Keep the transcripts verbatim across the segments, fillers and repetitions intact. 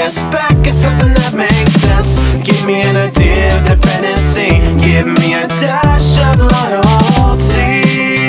a spec of something that makes sense. Give me an idea of dependency. Give me a dash of loyalty.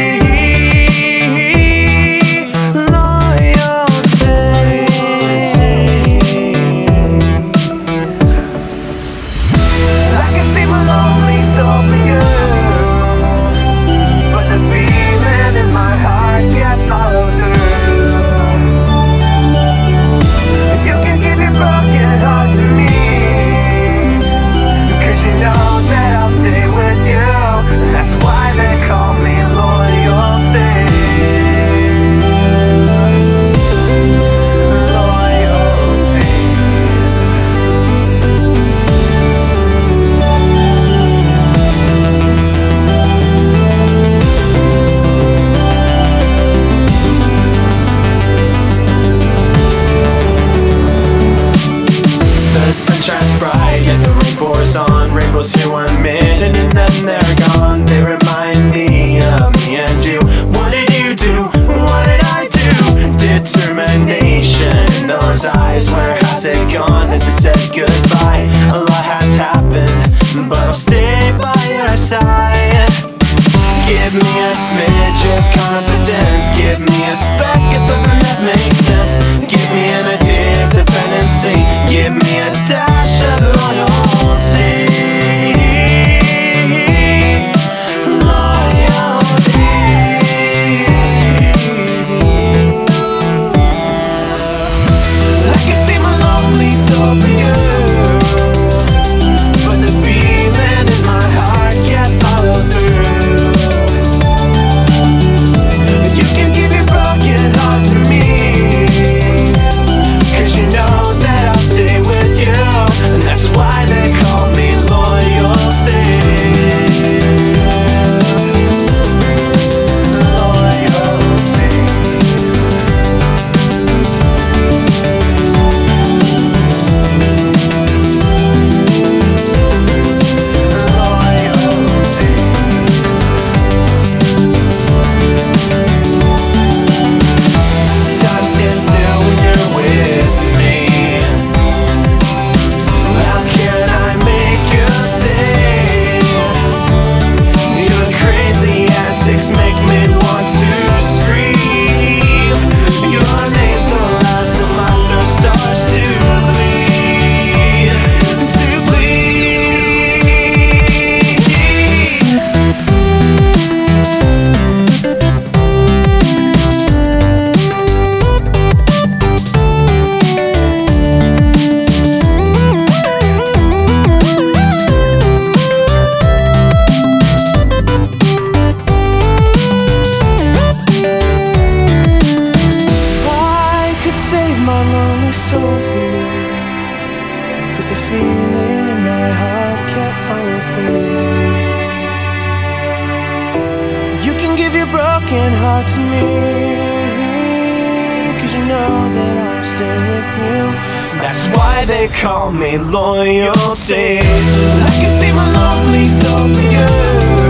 Shines bright, yet the rain pours on. Rainbows here one minute and then they're gone. They remind me of me and you. What did you do? What did I do? Determination in those eyes. Where has it gone? Has it said goodbye? A lot has happened, but I'll stay by your side. Give me a smidge of confidence. Give me a speck of something that makes sense. Give me an idea of dependency. Give me a dash of loyalty. Loyalty. I can see my lonely soul for you, but the feeling in my heart can't follow through. You can give your broken heart to me, 'cause you know that I'll stay with you, and that's why they call me loyalty. Loyalty. Loyalty. Time stands still when you're with me. How can I make you stay? Your crazy antics make me want to scream. Your name so loud till my throat starts to bleed. To bleed. I could save my lonely soul for you, but the feeling in my heart can't follow through. You can give your broken heart to me, 'cause you know that I'll stay with you. That's why they call me loyalty. I can see my lonely soul for you,